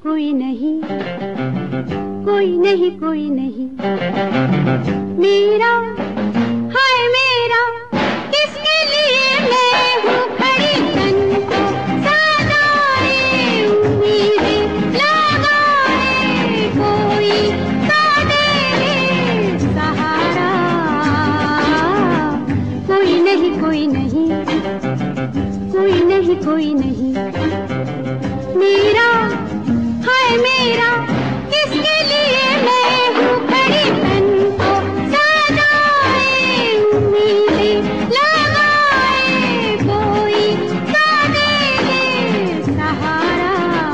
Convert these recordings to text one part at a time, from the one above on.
कोई नहीं, कोई नहीं, कोई नहीं। मेरा हाय मेरा किसके लिए मैं हूँ खड़ी तन को सदाए उम्मीदें लगाए कोई तो दे सहारा। कोई नहीं, कोई नहीं, कोई नहीं, कोई नहीं। मेरा हाय मेरा किसके लिए मैं हूँ खड़ी तन को सदाए उम्मीदें लगाए कोई तो दे सहारा।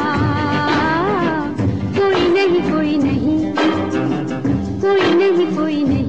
कोई नहीं, कोई नहीं, कोई नहीं, कोई नहीं।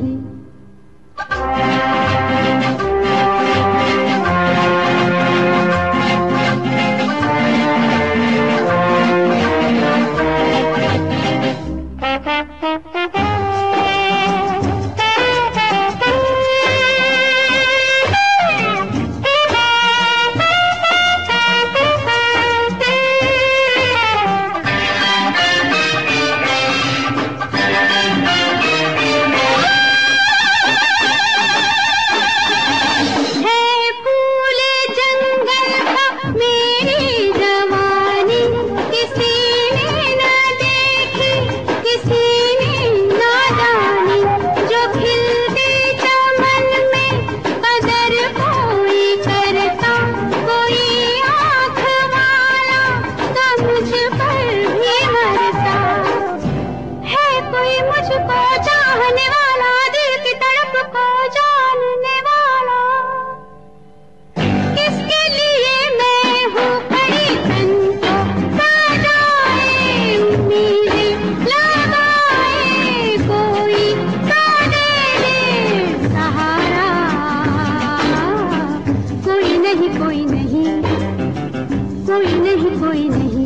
कोई नहीं, कोई नहीं, कोई नहीं।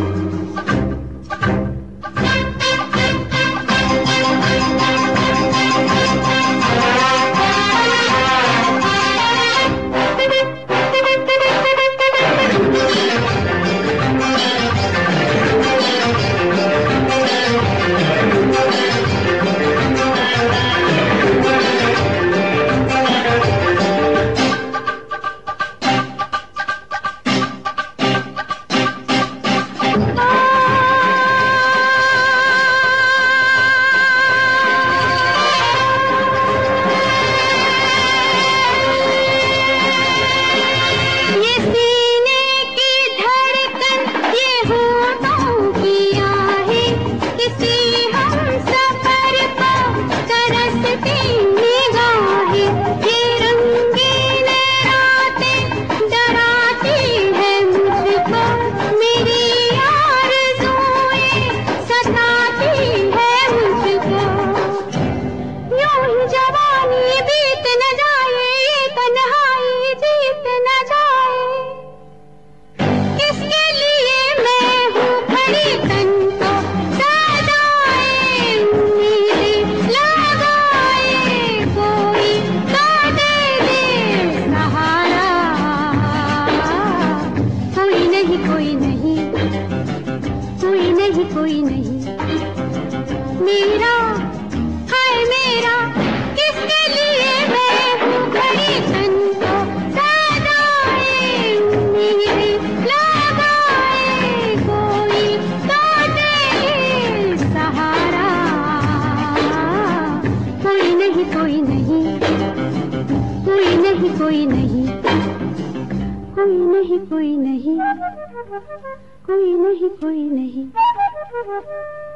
कोई नहीं, कोई नहीं, कोई नहीं। मेरा हाय मेरा किसके लिए मैं हूँ खड़ी तन को सदाए उम्मीदें लगाए कोई तो दे सहारा। कोई नहीं, कोई नहीं, कोई नहीं, कोई नहीं, कोई नहीं, कोई नहीं, कोई नहीं, कोई नहीं।